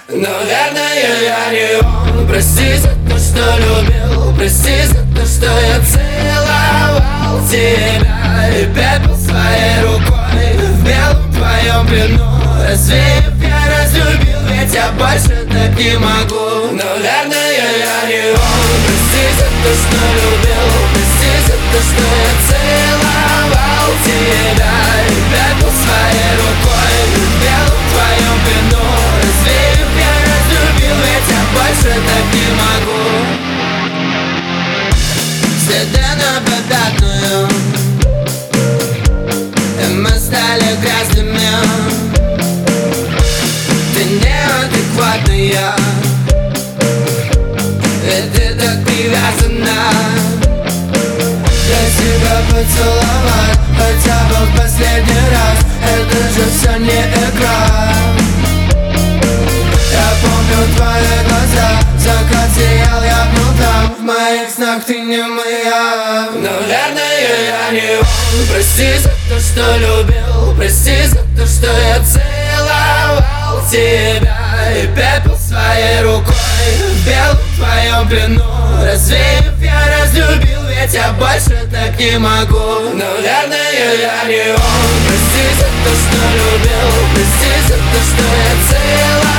Наверное, я не он. Прости за то, что любил, прости за то, что я целовал тебя и пепел своей рукой в белом твоем плену. Развеяв, я разлюбил, ведь я больше так не могу. Наверное, я не он. Прости за то, что любил, прости за то, что я целовал тебя и пепел своей рукой в белом твоем плену. Развеяв, я разлюбил, ведь я больше так не могу. Следы на попятную, и мы стали грязными. Ты неадекватная, и ты так привязана. Я тебя поцеловать хотя бы в последний раз. Это же все не игра. Я помню твои глаза, закат сиял, я был там. В моих снах ты не моя. Наверное, я не он. Прости за то, что любил, прости за то, что я целовал тебя и пепел своей рукой в белом твоем плену. Развеяв, я разлюбил, ведь я больше так не могу. Наверное, я не он. Прости за то, что любил, прости за то, что я целовал